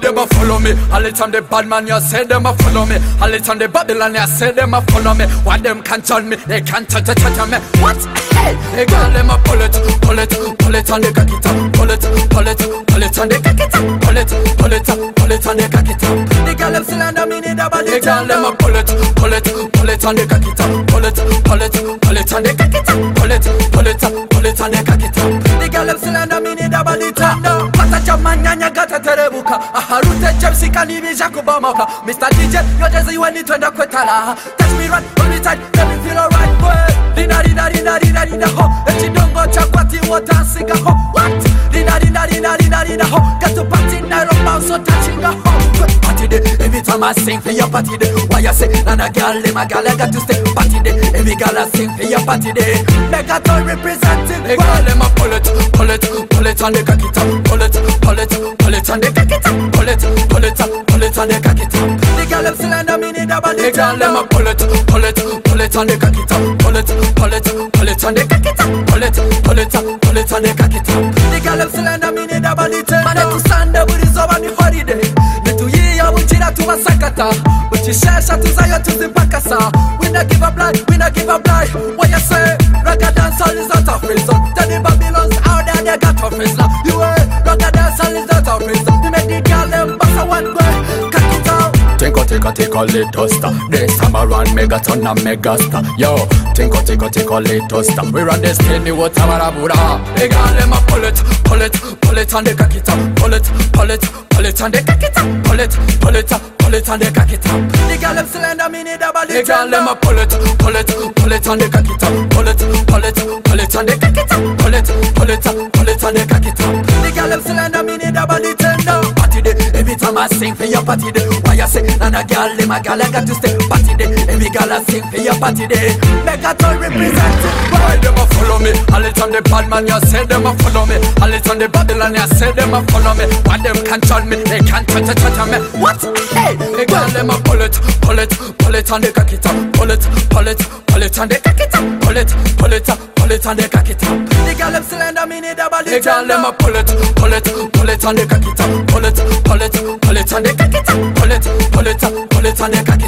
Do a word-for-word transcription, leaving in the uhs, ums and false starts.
them a follow me. All the time the bad man you say them a follow me. All the time the Babylon you say them a follow me. What them can't turn me, they can't touch touch touch me. What? Hey, they got them a pull it, pull it, pull it and they cock it up. Pull it, pull it, pull it and they cock it up. Pull it, pull it, pull it and they cock it up. They got them cylinder me need a body. They got them a pull it, pull it, pull it and they cock it up. Pull it, pull it, pull it and they cock it up. Pull it, pull it, pull it and they cock it up. They got them cylinder me need a body. Tanda, pata jamanya nyagata terebuka. Aharute jemsi kanibi jakuba moka. Mister D J, you just you when it when the kwetala. Touch me right on the side, let me feel alright, boy. Dina dina dina dina dina ho. Echi dongo chakwati water sika ho. What? Dina dina dina dina dina ho. Got to party night on bounce so touching a ho. Party day, every time I sing for your party day. Why you say, nana girl, my girl, I got to stay party day. Every girl I sing for your party day. Megaton representing. Hey girl, let me pull it, pull it, pull it and they cock it up. Pull it, pull it, pull it and they cock it up. Pull it, pull it, pull it and they cock it up. The girl them cylinder me need a body. Hey girl, let me pull it, pull it, pull it and they cock it up. Pull it, pull it, pull it and they cock it up. Pull it, pull it, pull it and they cock it up. The girl them cylinder me need a body. Man, to stand up with his over the holiday. Netu ye ya uchira tu masakata. Uchishesha tu zayo tu zimpakasa. We not give up life, we not give up life. What you say? Ragga dancehall is out of prison. Tell the Babylons out there they got tough face now. You ain't ragga dancehall is out of prison. We make the girl them bust a one way. Cut it out. Think o take a take a little star. They summer run megaton and megastar. Yo, think o take a take a little star. We run this thing with Tamara Buddha. They got them a pull it, pull it, pull it and they cock it up. Pull it, pull it, pull it and they cock it up. Pull it, pull it, pull it and they cock it up. They got them cylinder me need a body. They got them a pull it, pull it, pull it and they cock it up. Pull it, pull it, pull it and they cock it up. Pull it, pull it, pull it and they cock it up. They got them cylinder me need a body tender. Party day, every time I sing for your party day. Why you say, nana girl, my girl, I got to stay party day. Every girl I sing for your party day. Megaton representing. Why them a follow me? All the time the bad man you say them a follow me. All the time the Babylon you say them a follow me. Why them can't turn me? They can't touch touch touch me. What? Hey, they girl them a pull it, pull it, pull it and they cock it up. Pull it, pull it, pull it and they cock it up. Pull it, pull it, pull it and they cock it up. The girl them cylinder me need a body. The girl them a pull it, pull it, pull it and they cock it up. Pull it, pull it, pull it and they cock it up. Pull it, pull it, pull it and they cock it up.